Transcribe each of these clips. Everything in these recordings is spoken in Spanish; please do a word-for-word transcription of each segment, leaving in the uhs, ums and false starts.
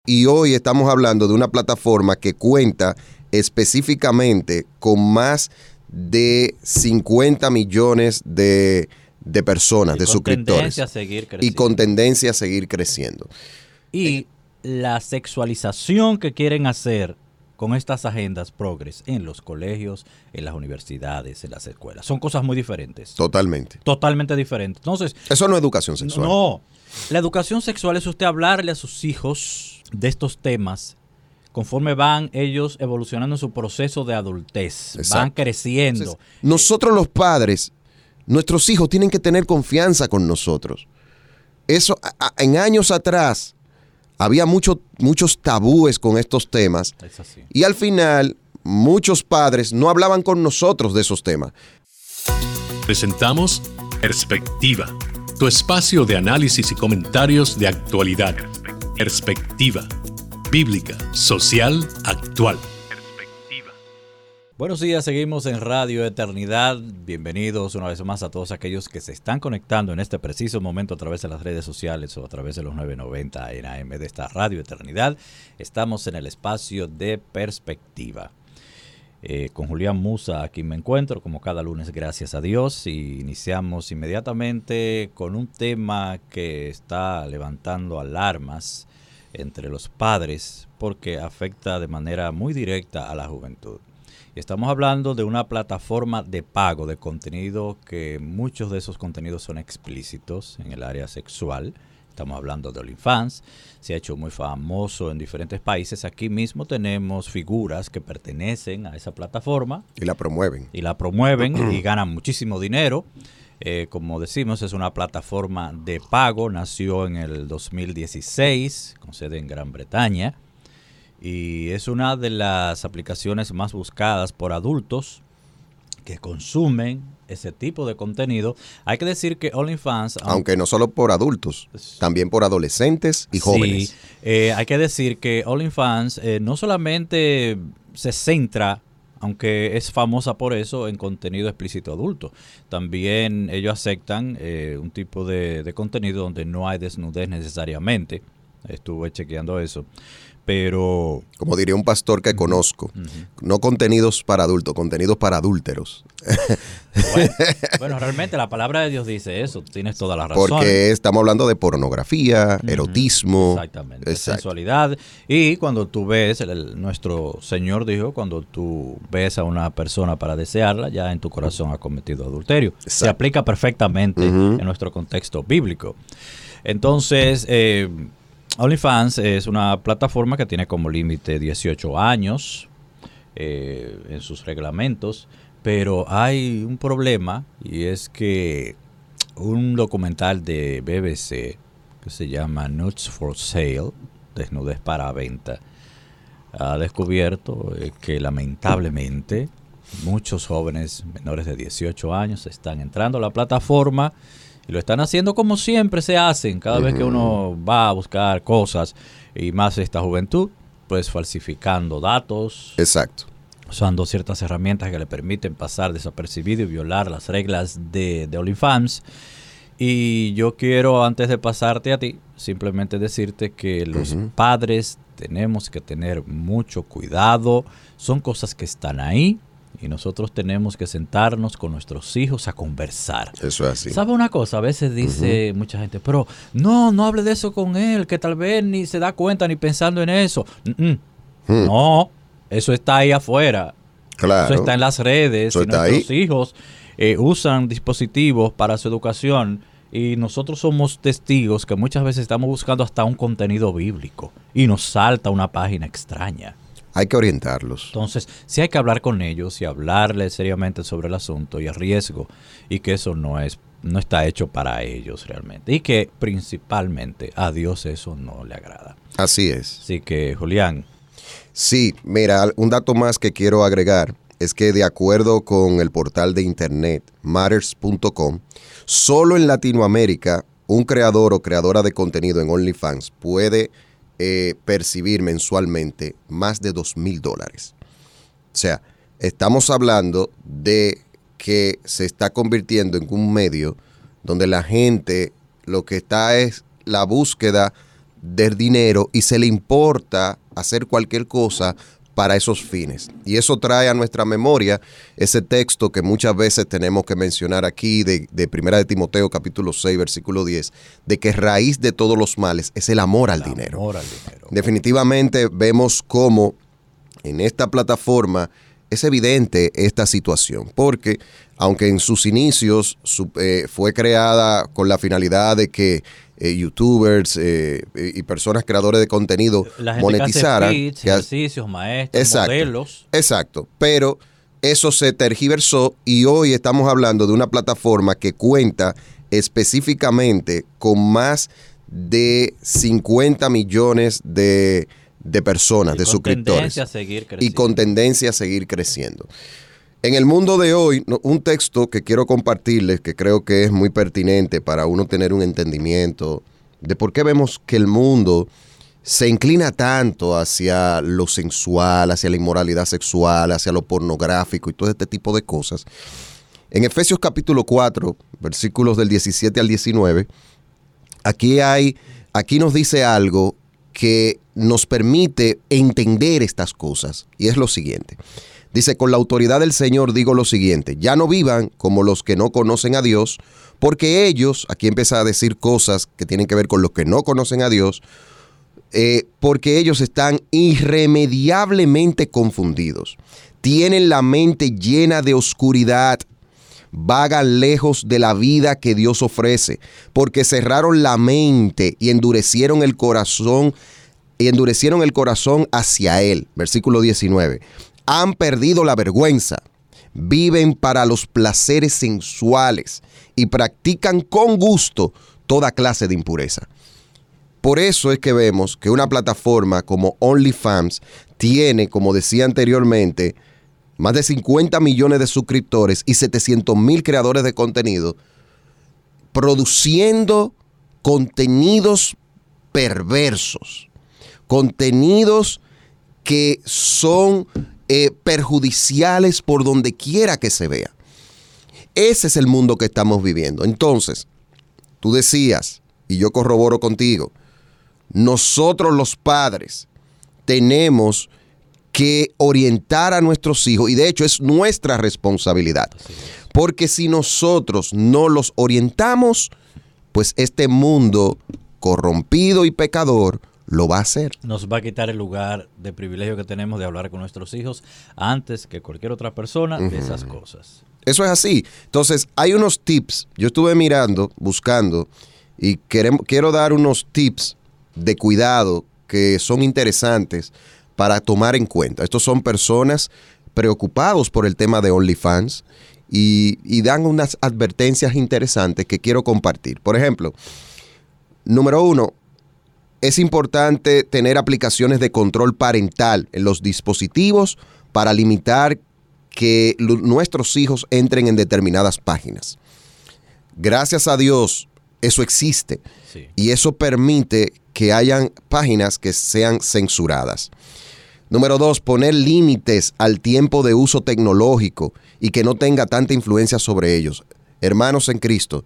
y hoy estamos hablando de una plataforma que cuenta específicamente con más de cincuenta millones de, de personas, y de con suscriptores. Tendencia a seguir creciendo. Y con tendencia a seguir creciendo. Y eh, la sexualización que quieren hacer con estas agendas progres en los colegios, en las universidades, en las escuelas. Son cosas muy diferentes. Totalmente. Totalmente diferentes. Entonces, eso no es educación sexual. No. La educación sexual es usted hablarle a sus hijos de estos temas conforme van ellos evolucionando en su proceso de adultez. Exacto. Van creciendo. Entonces, nosotros los padres, nuestros hijos tienen que tener confianza con nosotros. Eso, a, en años atrás, había mucho, muchos tabúes con estos temas. Es así. Y al final, muchos padres no hablaban con nosotros de esos temas. Presentamos Perspectiva, tu espacio de análisis y comentarios de actualidad. Perspectiva, bíblica, social, actual. Buenos días, seguimos en Radio Eternidad. Bienvenidos una vez más a todos aquellos que se están conectando en este preciso momento a través de las redes sociales o a través de los novecientos noventa en A M de esta Radio Eternidad. Estamos en el espacio de Perspectiva. Eh, con Julián Musa, aquí me encuentro, como cada lunes, gracias a Dios, y iniciamos inmediatamente con un tema que está levantando alarmas entre los padres porque afecta de manera muy directa a la juventud. Y estamos hablando de una plataforma de pago de contenido que muchos de esos contenidos son explícitos en el área sexual. Estamos hablando de OnlyFans, se ha hecho muy famoso en diferentes países. Aquí mismo tenemos figuras que pertenecen a esa plataforma. Y la promueven. Y la promueven y ganan muchísimo dinero. Eh, como decimos, es una plataforma de pago, nació en el dos mil dieciséis, con sede en Gran Bretaña. Y es una de las aplicaciones más buscadas por adultos que consumen ese tipo de contenido. Hay que decir que OnlyFans... Aunque no solo por adultos, también por adolescentes y jóvenes. Sí, eh, hay que decir que OnlyFans eh, no solamente se centra, aunque es famosa por eso, en contenido explícito adulto. También ellos aceptan eh, un tipo de, de contenido donde no hay desnudez necesariamente. Estuve chequeando eso. Pero... Como diría un pastor que conozco, uh-huh. no contenidos para adultos, contenidos para adúlteros. Bueno, bueno, realmente la palabra de Dios dice eso, tienes toda la razón. Porque estamos hablando de pornografía, uh-huh. erotismo. Exactamente, exacto. Sensualidad. Y cuando tú ves, el, el, nuestro Señor dijo, cuando tú ves a una persona para desearla, ya en tu corazón ha cometido adulterio. Exacto. Se aplica perfectamente uh-huh. en nuestro contexto bíblico. Entonces... Eh, OnlyFans es una plataforma que tiene como límite dieciocho años eh, en sus reglamentos, pero hay un problema y es que un documental de B B C que se llama Nudes for Sale, desnudez para venta, ha descubierto eh, que lamentablemente muchos jóvenes menores de dieciocho años están entrando a la plataforma. Y lo están haciendo como siempre se hacen, cada uh-huh. vez que uno va a buscar cosas, y más esta juventud, pues falsificando datos. Exacto. Usando ciertas herramientas que le permiten pasar desapercibido y violar las reglas de, de OnlyFans. Y yo quiero, antes de pasarte a ti, simplemente decirte que los uh-huh. padres tenemos que tener mucho cuidado. Son cosas que están ahí. Y nosotros tenemos que sentarnos con nuestros hijos a conversar. Eso es así. ¿Sabe una cosa? A veces dice uh-huh. mucha gente, pero no, no hable de eso con él, que tal vez ni se da cuenta ni pensando en eso. Mm-mm. Hmm. No, eso está ahí afuera. Claro. Eso está en las redes. Eso y está nuestros ahí. hijos eh, usan dispositivos para su educación y nosotros somos testigos que muchas veces estamos buscando hasta un contenido bíblico y nos salta una página extraña. Hay que orientarlos. Entonces, sí hay que hablar con ellos y hablarles seriamente sobre el asunto y el riesgo y que eso no es no está hecho para ellos realmente y que principalmente a Dios eso no le agrada. Así es. Así que, Julián. Sí, mira, un dato más que quiero agregar es que de acuerdo con el portal de internet matters punto com, solo en Latinoamérica un creador o creadora de contenido en OnlyFans puede Eh, percibir mensualmente más de dos mil dólares. O sea, estamos hablando de que se está convirtiendo en un medio donde la gente lo que está es la búsqueda del dinero y se le importa hacer cualquier cosa para esos fines. Y eso trae a nuestra memoria ese texto que muchas veces tenemos que mencionar aquí de, de Primera de Timoteo capítulo seis versículo diez, de que raíz de todos los males es el amor al, el dinero. Amor al dinero. Definitivamente vemos cómo en esta plataforma es evidente esta situación, porque aunque en sus inicios su, eh, fue creada con la finalidad de que Eh, youtubers eh, y personas creadores de contenido la gente monetizaran. Que hace feeds, que ejercicios, maestros, exacto, modelos. Exacto, pero eso se tergiversó y hoy estamos hablando de una plataforma que cuenta específicamente con más de cincuenta millones de, de personas, y de suscriptores. A seguir y con tendencia a seguir creciendo. En el mundo de hoy, un texto que quiero compartirles, que creo que es muy pertinente para uno tener un entendimiento de por qué vemos que el mundo se inclina tanto hacia lo sensual, hacia la inmoralidad sexual, hacia lo pornográfico y todo este tipo de cosas. En Efesios capítulo cuatro, versículos del diecisiete al diecinueve, aquí hay, aquí nos dice algo que nos permite entender estas cosas, y es lo siguiente. Dice, con la autoridad del Señor digo lo siguiente, ya no vivan como los que no conocen a Dios, porque ellos, aquí empieza a decir cosas que tienen que ver con los que no conocen a Dios, eh, porque ellos están irremediablemente confundidos, tienen la mente llena de oscuridad, vagan lejos de la vida que Dios ofrece, porque cerraron la mente y endurecieron el corazón, y endurecieron el corazón hacia Él. Versículo diecinueve. Han perdido la vergüenza, viven para los placeres sensuales y practican con gusto toda clase de impureza. Por eso es que vemos que una plataforma como OnlyFans tiene, como decía anteriormente, más de cincuenta millones de suscriptores y setecientos mil creadores de contenido produciendo contenidos perversos, contenidos que son Eh, perjudiciales por donde quiera que se vea. Ese es el mundo que estamos viviendo. Entonces, tú decías, y yo corroboro contigo, nosotros los padres tenemos que orientar a nuestros hijos, y de hecho es nuestra responsabilidad, porque si nosotros no los orientamos, pues este mundo corrompido y pecador lo va a hacer. Nos va a quitar el lugar de privilegio que tenemos de hablar con nuestros hijos antes que cualquier otra persona uh-huh. de esas cosas. Eso es así. Entonces, hay unos tips. Yo estuve mirando, buscando, y queremos, quiero dar unos tips de cuidado que son interesantes para tomar en cuenta. Estos son personas preocupados por el tema de OnlyFans y, y dan unas advertencias interesantes que quiero compartir. Por ejemplo, número uno, es importante tener aplicaciones de control parental en los dispositivos para limitar que lo, nuestros hijos entren en determinadas páginas. Gracias a Dios, eso existe. Sí. Y eso permite que hayan páginas que sean censuradas. Número dos, poner límites al tiempo de uso tecnológico y que no tenga tanta influencia sobre ellos. Hermanos en Cristo,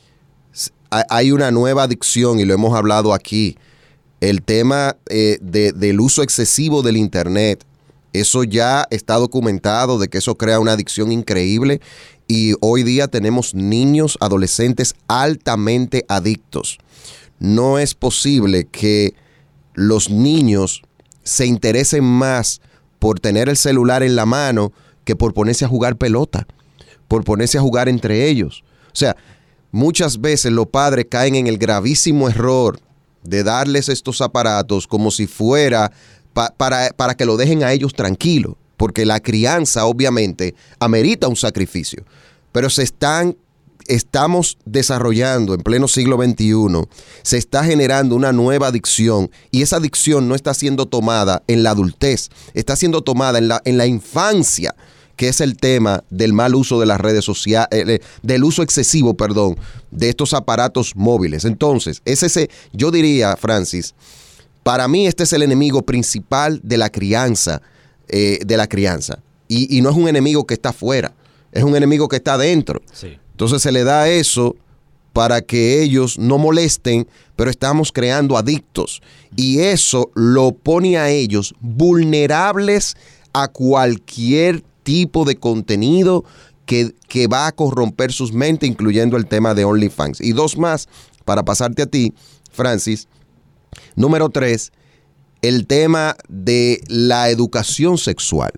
hay una nueva adicción y lo hemos hablado aquí. El tema eh, de, del uso excesivo del internet, eso ya está documentado de que eso crea una adicción increíble y hoy día tenemos niños, adolescentes altamente adictos. No es posible que los niños se interesen más por tener el celular en la mano que por ponerse a jugar pelota, por ponerse a jugar entre ellos. O sea, muchas veces los padres caen en el gravísimo error de darles estos aparatos como si fuera pa, para, para que lo dejen a ellos tranquilos, porque la crianza obviamente amerita un sacrificio, pero se están, estamos desarrollando en pleno siglo veintiuno, se está generando una nueva adicción y esa adicción no está siendo tomada en la adultez, está siendo tomada en la, en la infancia, que es el tema del mal uso de las redes sociales, eh, del uso excesivo, perdón, de estos aparatos móviles. Entonces, es ese, yo diría, Francis, para mí este es el enemigo principal de la crianza, eh, de la crianza. Y, y no es un enemigo que está afuera, es un enemigo que está adentro. Sí. Entonces se le da eso para que ellos no molesten, pero estamos creando adictos. Y eso lo pone a ellos vulnerables a cualquier tipo de contenido que, que va a corromper sus mentes, incluyendo el tema de OnlyFans. Y dos más, para pasarte a ti, Francis. Número tres, el tema de la educación sexual.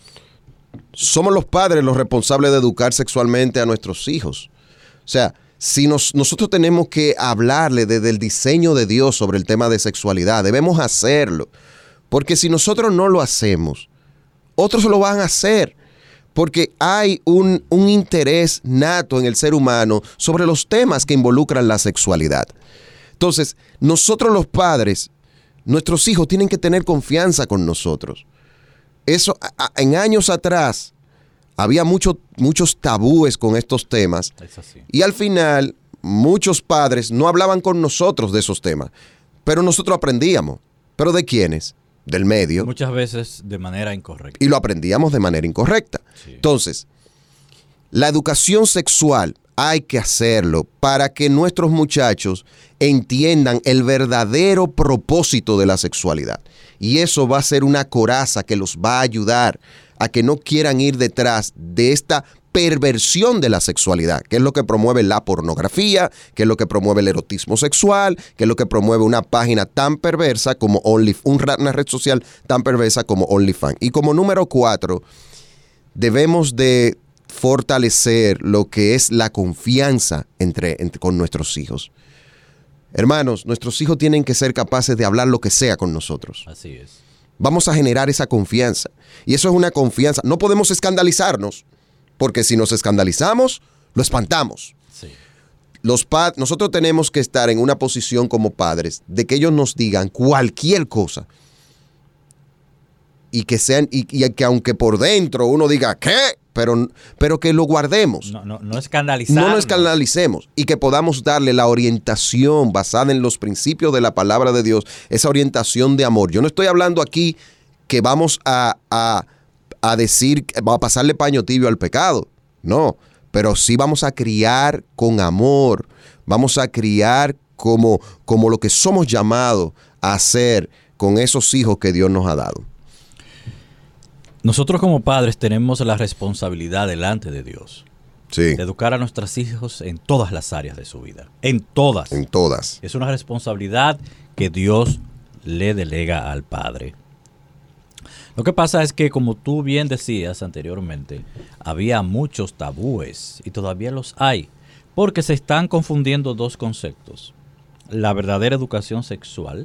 Somos los padres los responsables de educar sexualmente a nuestros hijos. O sea, si nos, nosotros tenemos que hablarle desde el diseño de Dios sobre el tema de sexualidad, debemos hacerlo. Porque si nosotros no lo hacemos, otros lo van a hacer. Porque hay un, un interés nato en el ser humano sobre los temas que involucran la sexualidad. Entonces, nosotros los padres, nuestros hijos tienen que tener confianza con nosotros. Eso, a, en años atrás, había mucho, muchos tabúes con estos temas. Es así. Y al final, muchos padres no hablaban con nosotros de esos temas. Pero nosotros aprendíamos. ¿Pero de quiénes? Del medio. Muchas veces de manera incorrecta. Y lo aprendíamos de manera incorrecta. Sí. Entonces, la educación sexual hay que hacerlo para que nuestros muchachos entiendan el verdadero propósito de la sexualidad. Y eso va a ser una coraza que los va a ayudar a que no quieran ir detrás de esta perversión de la sexualidad, que es lo que promueve la pornografía, que es lo que promueve el erotismo sexual, que es lo que promueve una página tan perversa como OnlyFans, una red social tan perversa como OnlyFans. Y como número cuatro, debemos de fortalecer lo que es la confianza entre, entre, con nuestros hijos. Hermanos, nuestros hijos tienen que ser capaces de hablar lo que sea con nosotros. Así es. Vamos a generar esa confianza. Y eso es una confianza. No podemos escandalizarnos, porque si nos escandalizamos, lo espantamos. Sí. Los pa- nosotros tenemos que estar en una posición como padres de que ellos nos digan cualquier cosa. Y que sean, y, y que aunque por dentro uno diga, ¿qué? Pero, pero que lo guardemos. No, no, no escandalizarnos. No lo escandalicemos. Y que podamos darle la orientación basada en los principios de la palabra de Dios. Esa orientación de amor. Yo no estoy hablando aquí que vamos a, a, a decir, va a pasarle paño tibio al pecado. No. Pero sí vamos a criar con amor. Vamos a criar como, como lo que somos llamados a hacer con esos hijos que Dios nos ha dado. Nosotros como padres tenemos la responsabilidad delante de Dios. Sí. De educar a nuestros hijos en todas las áreas de su vida. En todas. En todas. Es una responsabilidad que Dios le delega al padre. Lo que pasa es que, como tú bien decías anteriormente, había muchos tabúes y todavía los hay. Porque se están confundiendo dos conceptos. La verdadera educación sexual,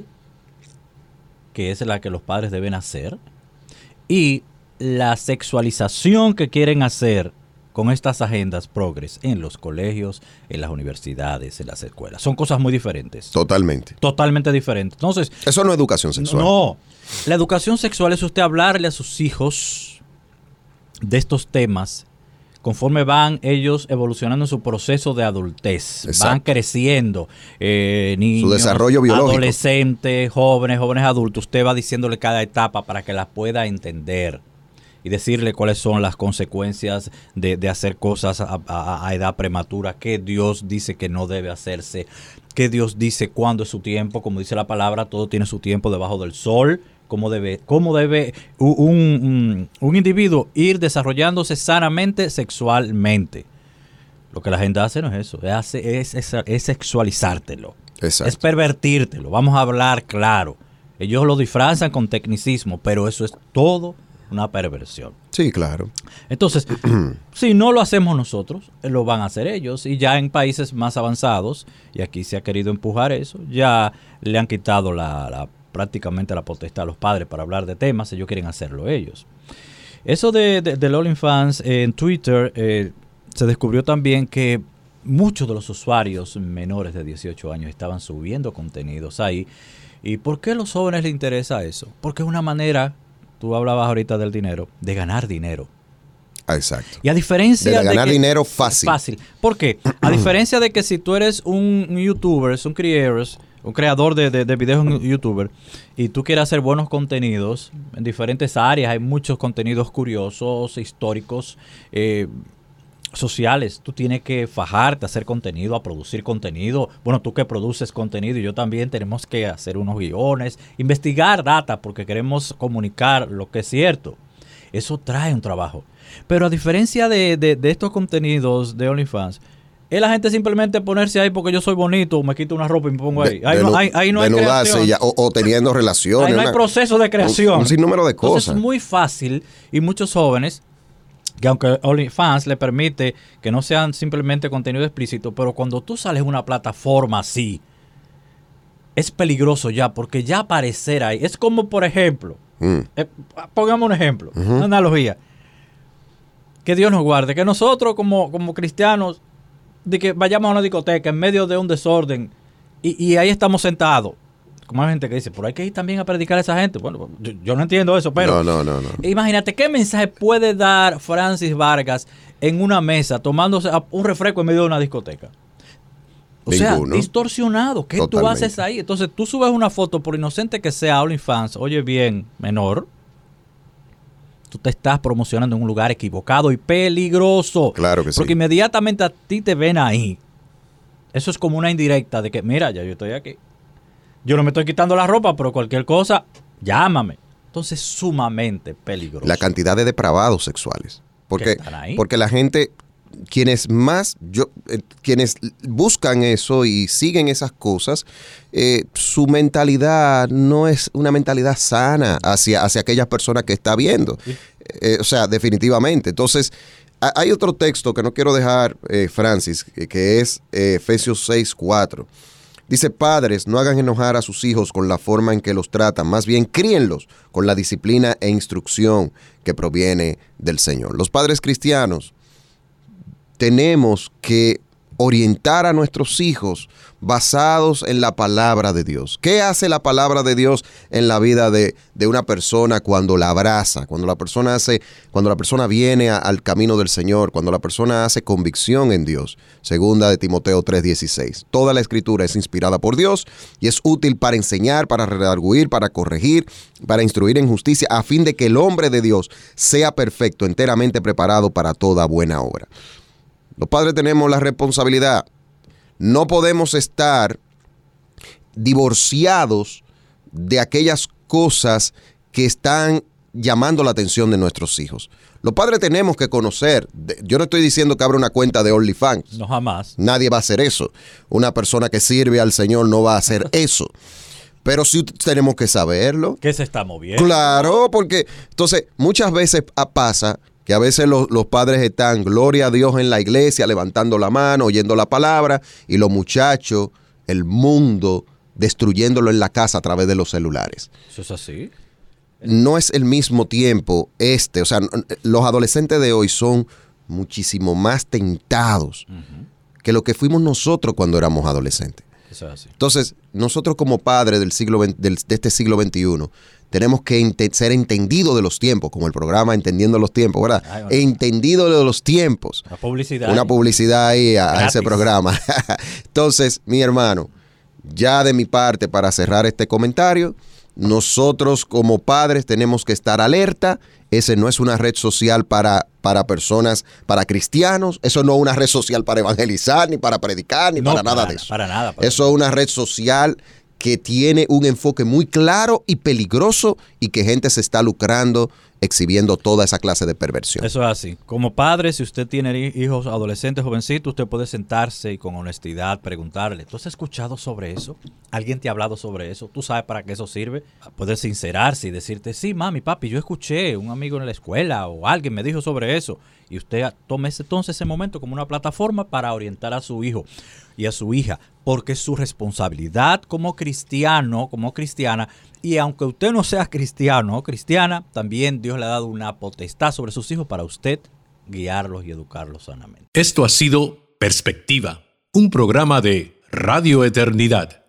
que es la que los padres deben hacer, y la sexualización que quieren hacer con estas agendas progres en los colegios, en las universidades, en las escuelas. Son cosas muy diferentes. Totalmente. Totalmente diferentes. Entonces, eso no es educación sexual. No. La educación sexual es usted hablarle a sus hijos de estos temas conforme van ellos evolucionando en su proceso de adultez. Exacto. Van creciendo. Eh, niños, su desarrollo biológico. Adolescentes, jóvenes, jóvenes adultos. Usted va diciéndole cada etapa para que las pueda entender. Y decirle cuáles son las consecuencias de, de hacer cosas a, a, a edad prematura, qué Dios dice que no debe hacerse, qué Dios dice cuándo es su tiempo, como dice la palabra, todo tiene su tiempo debajo del sol, cómo debe, cómo debe un, un, un individuo ir desarrollándose sanamente sexualmente. Lo que la gente hace no es eso, es, es, es, es sexualizártelo, exacto, es pervertírtelo, vamos a hablar claro. Ellos lo disfrazan con tecnicismo, pero eso es todo una perversión. Sí, claro. Entonces, si no lo hacemos nosotros, lo van a hacer ellos. Y ya en países más avanzados, y aquí se ha querido empujar eso, ya le han quitado la, la prácticamente la potestad a los padres para hablar de temas, ellos quieren hacerlo ellos. Eso de, de, de OnlyFans, eh, en Twitter eh, se descubrió también que muchos de los usuarios menores de dieciocho años estaban subiendo contenidos ahí. ¿Y por qué a los jóvenes les interesa eso? Porque es una manera... Tú hablabas ahorita del dinero, de ganar dinero. Exacto. Y a diferencia de, de ganar que, dinero fácil. Fácil. ¿Por qué? A diferencia de que si tú eres un, un youtuber, un creator, un creador de, de, de videos en youtuber, y tú quieres hacer buenos contenidos en diferentes áreas, hay muchos contenidos curiosos, históricos, eh, sociales. Tú tienes que fajarte, hacer contenido, a producir contenido. Bueno, tú que produces contenido y yo también tenemos que hacer unos guiones, investigar data porque queremos comunicar lo que es cierto. Eso trae un trabajo. Pero a diferencia de, de, de estos contenidos de OnlyFans, es la gente simplemente ponerse ahí porque yo soy bonito, me quito una ropa y me pongo ahí. Ahí, de, no, ahí, ahí no hay creación. Ya, o, o teniendo relaciones. Ahí no hay una, proceso de creación. Un, un sinnúmero de cosas. Entonces es muy fácil y muchos jóvenes, que aunque OnlyFans le permite que no sean simplemente contenido explícito, pero cuando tú sales en una plataforma así, es peligroso ya, porque ya aparecer ahí, es como por ejemplo, mm. eh, pongamos un ejemplo, uh-huh. una analogía, que Dios nos guarde, que nosotros como, como cristianos, de que vayamos a una discoteca en medio de un desorden y, y ahí estamos sentados. Como hay gente que dice, pero hay que ir también a predicar a esa gente. Bueno, yo, yo no entiendo eso, pero... No, no, no, no. Imagínate, ¿qué mensaje puede dar Francis Vargas en una mesa tomándose un refresco en medio de una discoteca? O Ninguno. sea, distorsionado. ¿Qué Totalmente. tú haces ahí? Entonces, tú subes una foto, por inocente que sea OnlyFans, oye bien, menor, tú te estás promocionando en un lugar equivocado y peligroso. Claro que sí. Porque inmediatamente a ti te ven ahí. Eso es como una indirecta de que, mira, ya yo estoy aquí. Yo no me estoy quitando la ropa, pero cualquier cosa, llámame. Entonces, sumamente peligroso. La cantidad de depravados sexuales. Porque, porque la gente, quienes más, yo, eh, quienes buscan eso y siguen esas cosas, eh, su mentalidad no es una mentalidad sana hacia, hacia aquellas personas que está viendo. ¿Sí? Eh, o sea, definitivamente. Entonces, a, hay otro texto que no quiero dejar, eh, Francis, que, que es eh, Efesios seis cuatro. Dice, padres, no hagan enojar a sus hijos con la forma en que los tratan, más bien críenlos con la disciplina e instrucción que proviene del Señor. Los padres cristianos tenemos que orientar a nuestros hijos basados en la palabra de Dios. ¿Qué hace la palabra de Dios en la vida de, de una persona cuando la abraza? Cuando la persona hace, cuando la persona viene a, al camino del Señor, cuando la persona hace convicción en Dios. Segunda de Timoteo tres dieciséis. Toda la escritura es inspirada por Dios y es útil para enseñar, para redarguir, para corregir, para instruir en justicia, a fin de que el hombre de Dios sea perfecto, enteramente preparado para toda buena obra. Los padres tenemos la responsabilidad. No podemos estar divorciados de aquellas cosas que están llamando la atención de nuestros hijos. Los padres tenemos que conocer. Yo no estoy diciendo que abra una cuenta de OnlyFans. No, jamás. Nadie va a hacer eso. Una persona que sirve al Señor no va a hacer eso. Pero sí tenemos que saberlo. ¿Qué se está moviendo? Claro, porque entonces muchas veces pasa que a veces los, los padres están, gloria a Dios, en la iglesia, levantando la mano, oyendo la palabra, y los muchachos, el mundo, destruyéndolo en la casa a través de los celulares. ¿Eso es así? No es el mismo tiempo este, o sea, los adolescentes de hoy son muchísimo más tentados uh-huh. que lo que fuimos nosotros cuando éramos adolescentes. Eso es así. Entonces, nosotros como padres del siglo veinte, del, de este siglo veintiuno, tenemos que ente- ser entendidos de los tiempos, como el programa Entendiendo los Tiempos, ¿verdad? Ay, bueno. Entendido de los tiempos. Una publicidad. Una publicidad ahí a, a ese programa. Entonces, mi hermano, ya de mi parte, para cerrar este comentario, nosotros como padres tenemos que estar alerta. Ese no es una red social para, para personas, para cristianos. Eso no es una red social para evangelizar, ni para predicar, ni no, para nada para, de eso. Para nada. Para eso nada. Es una red social que tiene un enfoque muy claro y peligroso y que gente se está lucrando exhibiendo toda esa clase de perversión. Eso es así. Como padre, si usted tiene hijos adolescentes, jovencitos, usted puede sentarse y con honestidad preguntarle, ¿tú has escuchado sobre eso? ¿Alguien te ha hablado sobre eso? ¿Tú sabes para qué eso sirve? Puede sincerarse y decirte, sí, mami, papi, yo escuché, un amigo en la escuela o alguien me dijo sobre eso. Y usted tome ese, entonces ese momento como una plataforma para orientar a su hijo y a su hija, porque es su responsabilidad como cristiano, como cristiana, y aunque usted no sea cristiano o cristiana, también Dios le ha dado una potestad sobre sus hijos para usted guiarlos y educarlos sanamente. Esto ha sido Perspectiva, un programa de Radio Eternidad.